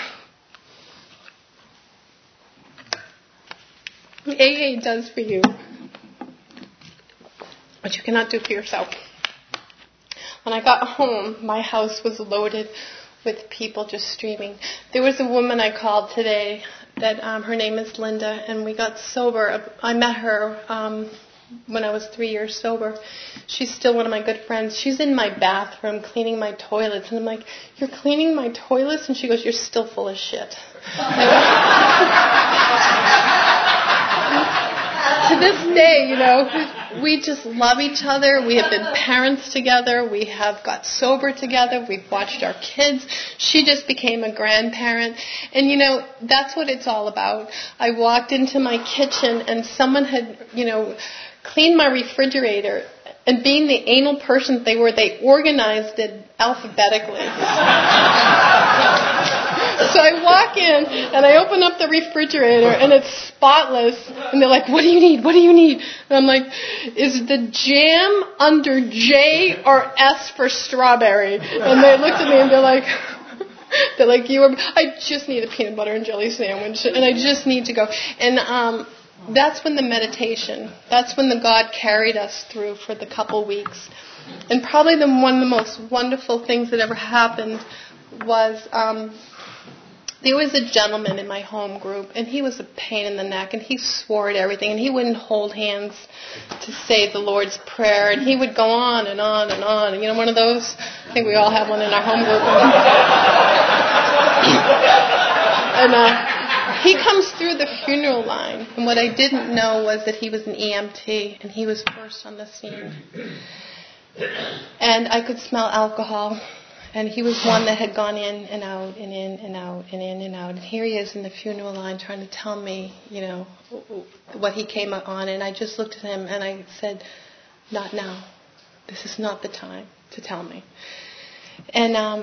A A does for you what you cannot do for yourself. When I got home, my house was loaded with people just streaming. There was a woman I called today that um, her name is Linda, and we got sober. I met her um, when I was three years sober. She's still one of my good friends. She's in my bathroom cleaning my toilets, and I'm like, you're cleaning my toilets? And she goes, you're still full of shit. To this day, you know, we just love each other. We have been parents together. We have got sober together. We've watched our kids. She just became a grandparent. And, you know, that's what it's all about. I walked into my kitchen and someone had, you know, cleaned my refrigerator. And being the anal person they were, they organized it alphabetically. So I walk in, and I open up the refrigerator, and it's spotless. And they're like, what do you need? What do you need? And I'm like, is the jam under J or S for strawberry? And they looked at me, and they're like, they're like, you are, I just need a peanut butter and jelly sandwich, and I just need to go. And um, that's when the meditation, that's when the God carried us through for the couple weeks. And probably the one of the most wonderful things that ever happened was... Um, there was a gentleman in my home group, and he was a pain in the neck, and he swore at everything, and he wouldn't hold hands to say the Lord's Prayer, and he would go on and on and on. You know, one of those, I think we all have one in our home group. and uh, he comes through the funeral line, and what I didn't know was that he was an E M T, and he was first on the scene. And I could smell alcohol. And he was one that had gone in and out and in and out and in and out. And here he is in the funeral line trying to tell me, you know, what he came on. And I just looked at him and I said, not now. This is not the time to tell me. And um,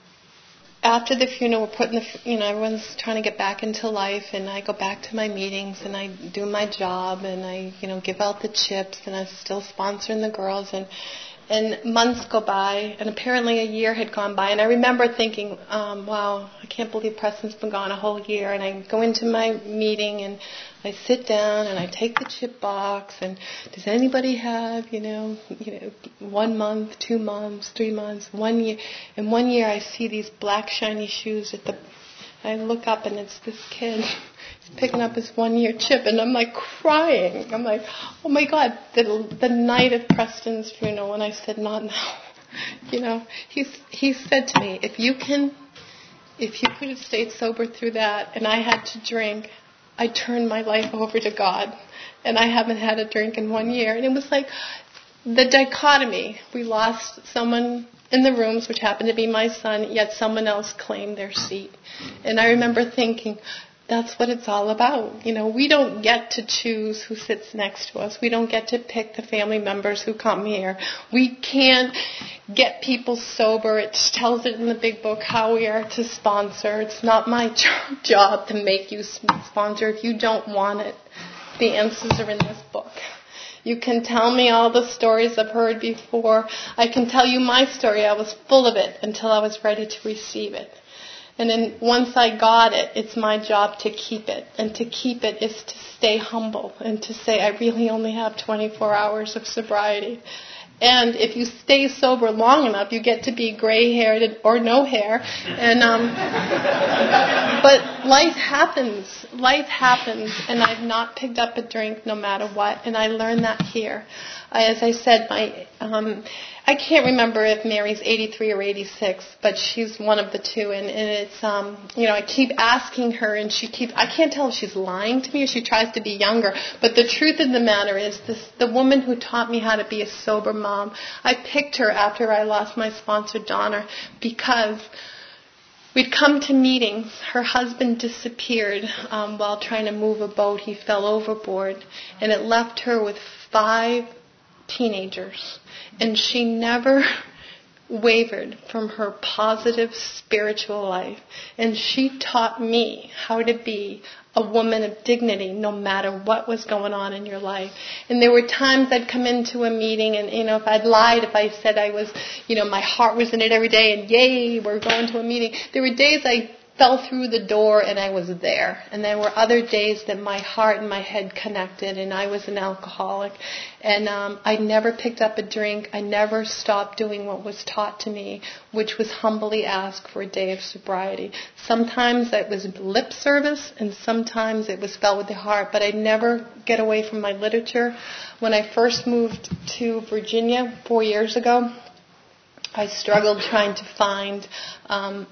after the funeral, we're putting the, you know, everyone's trying to get back into life. And I go back to my meetings and I do my job and I, you know, give out the chips and I'm still sponsoring the girls. And And months go by, and apparently a year had gone by. And I remember thinking, um, wow, I can't believe Preston's been gone a whole year. And I go into my meeting, and I sit down, and I take the chip box, and does anybody have, you know, you know, one month, two months, three months, one year? And one year I see these black shiny shoes at the, I look up, and it's this kid. He's picking up his one-year chip, and I'm like crying. I'm like, oh my God, the the night of Preston's funeral, and I said, not now. You know, he's he said to me, if you can, if you could have stayed sober through that, and I had to drink, I turned my life over to God, and I haven't had a drink in one year. And it was like the dichotomy. We lost someone in the rooms, which happened to be my son, yet someone else claimed their seat. And I remember thinking, that's what it's all about. You know, we don't get to choose who sits next to us. We don't get to pick the family members who come here. We can't get people sober. It tells it in the big book how we are to sponsor. It's not my job to make you sponsor if you don't want it. The answers are in this book. You can tell me all the stories I've heard before. I can tell you my story. I was full of it until I was ready to receive it. And then once I got it, it's my job to keep it. And to keep it is to stay humble and to say, I really only have twenty-four hours of sobriety. And if you stay sober long enough, you get to be gray-haired or no hair. And um, but life happens. Life happens. And I've not picked up a drink no matter what. And I learned that here. I, as I said, my... Um, I can't remember if Mary's eighty-three or eighty-six, but she's one of the two, and, and it's, um, you know, I keep asking her, and she keeps, I can't tell if she's lying to me or she tries to be younger, but the truth of the matter is this, the woman who taught me how to be a sober mom, I picked her after I lost my sponsor, Donna, because we'd come to meetings. Her husband disappeared um, while trying to move a boat. He fell overboard, and it left her with five teenagers. And she never wavered from her positive spiritual life. And she taught me how to be a woman of dignity no matter what was going on in your life. And there were times I'd come into a meeting and, you know, if I'd lied, if I said I was, you know, my heart was in it every day and yay, we're going to a meeting. There were days I fell through the door and I was there. And there were other days that my heart and my head connected and I was an alcoholic. And um, I never picked up a drink. I never stopped doing what was taught to me, which was humbly ask for a day of sobriety. Sometimes it was lip service and sometimes it was felt with the heart, but I'd never get away from my literature. When I first moved to Virginia four years ago, I struggled trying to find um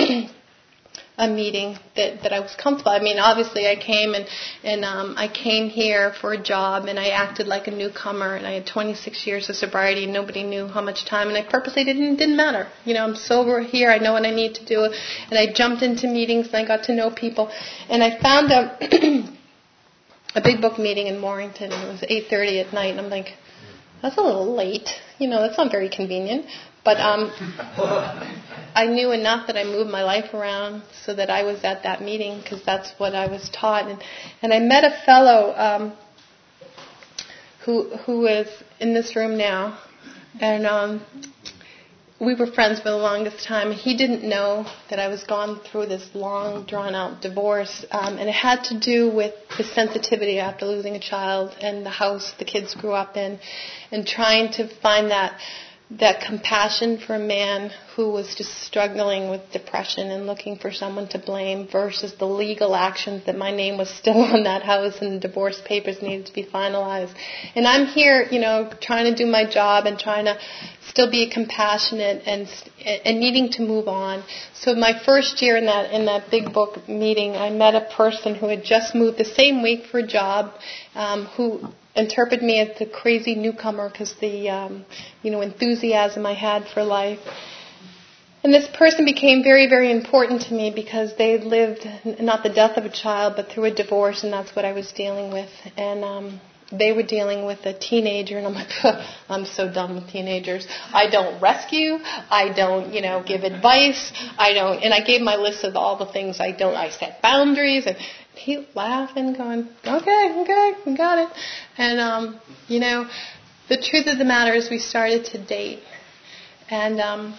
a meeting that, that I was comfortable. I mean, obviously I came and, and um, I came here for a job and I acted like a newcomer and I had twenty-six years of sobriety and nobody knew how much time and I purposely didn't, didn't matter. You know, I'm sober here, I know what I need to do, and I jumped into meetings and I got to know people and I found a, a big book meeting in Warrington and it was eight thirty at night and I'm like, that's a little late. You know, that's not very convenient. But um, I knew enough that I moved my life around so that I was at that meeting because that's what I was taught. And, and I met a fellow um, who who is in this room now, and um, we were friends for the longest time. He didn't know that I was going through this long, drawn-out divorce, um, and it had to do with the sensitivity after losing a child and the house the kids grew up in, and trying to find that that compassion for a man who was just struggling with depression and looking for someone to blame versus the legal actions that my name was still on that house and the divorce papers needed to be finalized. And I'm here, you know, trying to do my job and trying to still be compassionate and and needing to move on. So my first year in that in that big book meeting, I met a person who had just moved the same week for a job, um, who interpreted me as the crazy newcomer because the um, you know enthusiasm I had for life. And this person became very, very important to me because they lived not the death of a child, but through a divorce, and that's what I was dealing with. And um, they were dealing with a teenager, and I'm like, I'm so done with teenagers. I don't rescue. I don't, you know, give advice. I don't, and I gave my list of all the things I don't. I set boundaries, and he laughing, going, okay, okay, we got it. And um, you know, the truth of the matter is, we started to date, and um,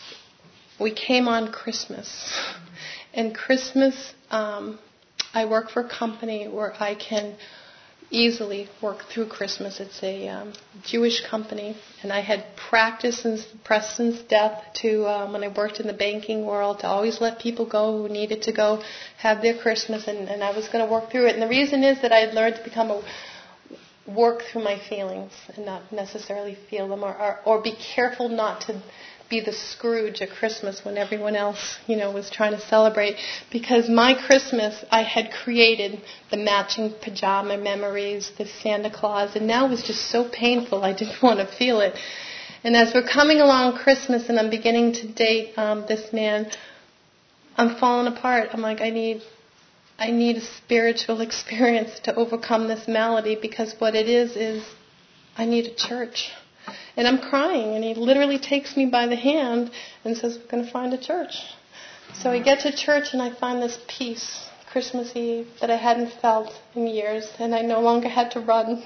we came on Christmas. And Christmas, um, I work for a company where I can easily work through Christmas. It's a um, Jewish company, and I had practiced since Preston's death to um, when I worked in the banking world to always let people go who needed to go have their Christmas, and, and I was going to work through it. And the reason is that I had learned to become a work through my feelings and not necessarily feel them, or, or, or be careful not to be the Scrooge at Christmas when everyone else, you know, was trying to celebrate. Because my Christmas, I had created the matching pajama memories, the Santa Claus, and now it was just so painful I didn't want to feel it. And as we're coming along Christmas and I'm beginning to date um, this man, I'm falling apart. I'm like, I need, I need a spiritual experience to overcome this malady, because what it is is I need a church. And I'm crying, and he literally takes me by the hand and says, we're going to find a church. So I get to church, and I find this peace, Christmas Eve, that I hadn't felt in years, and I no longer had to run.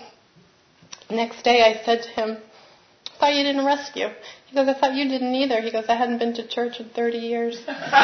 Next day I said to him, I thought you didn't rescue. He goes, I thought you didn't either. He goes, I hadn't been to church in thirty years.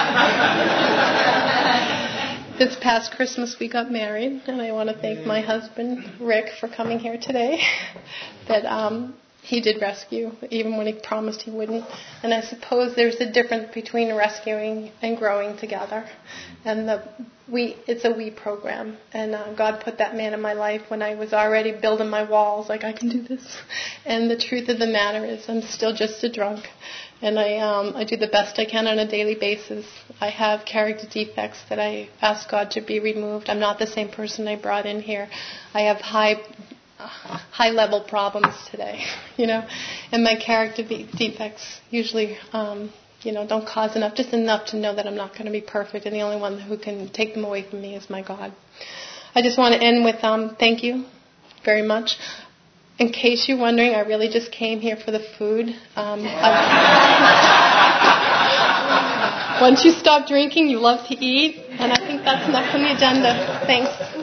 This past Christmas we got married, and I want to thank my husband, Rick, for coming here today. That um, he did rescue, even when he promised he wouldn't. And I suppose there's a difference between rescuing and growing together. And the we it's a we program. And uh, God put that man in my life when I was already building my walls, like I can do this. And the truth of the matter is, I'm still just a drunk. And I um, I do the best I can on a daily basis. I have character defects that I ask God to be removed. I'm not the same person I brought in here. I have high high level problems today, you know, and my character defects usually, um, you know, don't cause enough, just enough to know that I'm not going to be perfect, and the only one who can take them away from me is my God. I just want to end with um, thank you very much. In case you're wondering, I really just came here for the food. Um, once you stop drinking, you love to eat, and I think that's next on the agenda. Thanks.